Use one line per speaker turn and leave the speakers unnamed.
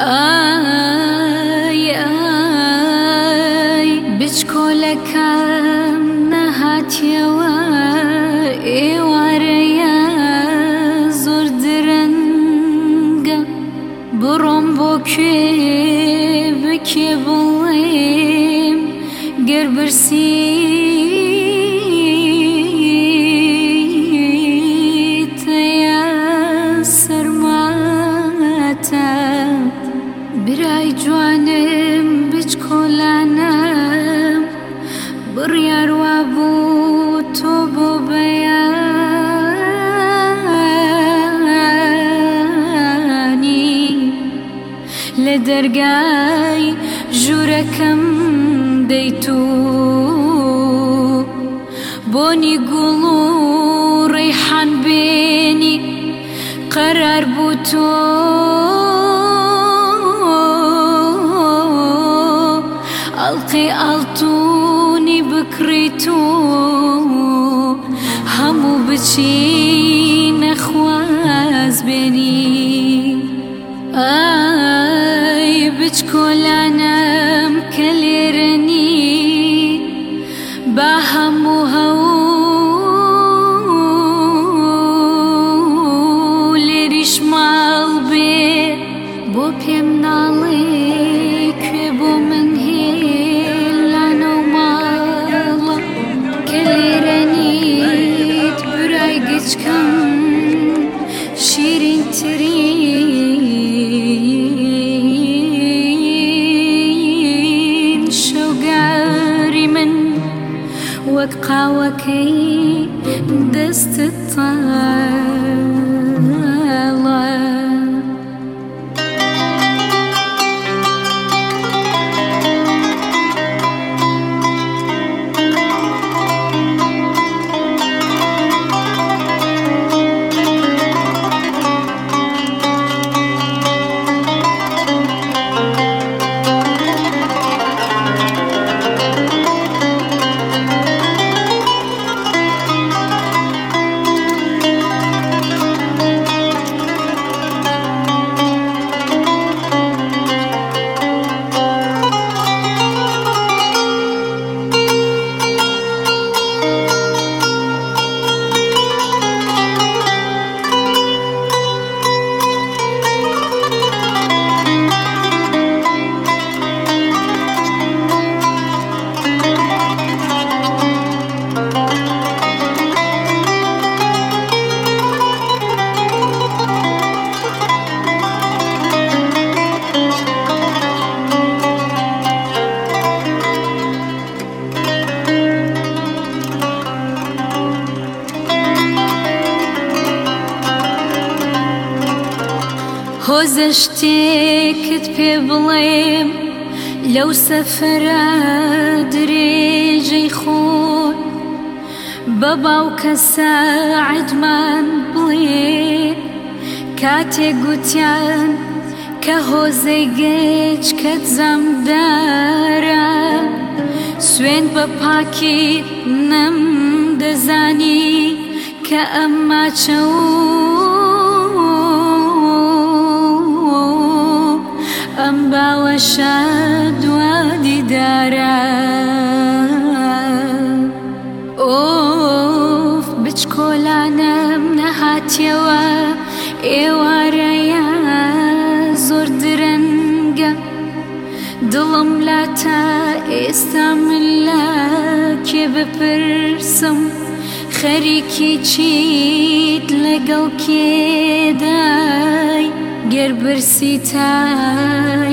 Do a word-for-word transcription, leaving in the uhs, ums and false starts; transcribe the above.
ئای ئای بچکۆلەکەم نەهاتیەوە ئێوارەیە زۆر درەنگە بڕۆم بۆ کوێ بکێ بڵێم گەر برسیتەیە سەرماتە برای جوانم بچکۆلانم بڕیار وا بوو تۆ بۆ بەیانی لە دەرگای ژوورەکەم دەیت و بۆنی گوڵ و ڕەیحان بێنی قەرار بوو تۆ ئەڵقەی ئاڵتوونی بکڕیت و هەموو بچینە خواز بێنی ئای بچکۆلانم کە لێرەنی با هەموو هەوو لێریش ماڵ بێ بۆ پێم ناڵێ کوێ بۆ من هێلانە و ماڵە کە لێرەنیت برای گچکەم شیرینترین شەوگاری من وەک قاوەکەی دەستت تاڵە هۆزە شتێکت پێ بڵێم لەو سەفەرە درێژەی خۆت بە باوکە ساعدمان بڵێ کاتێک گوتیان کە هۆزەی گەچکەت زەمدارە سوێن بە پاکی نەم دەزانی کە ئەم ماچە و ئەم باوەشە دوا دیدارە ئۆف بچکۆلانم نەهاتیەوە ئێوارەیە زۆر درەنگە دڵم لاتە ئێستا من لە کێ بپرسم خەریکی چیت لەگەڵ کێدای گەر برسیتە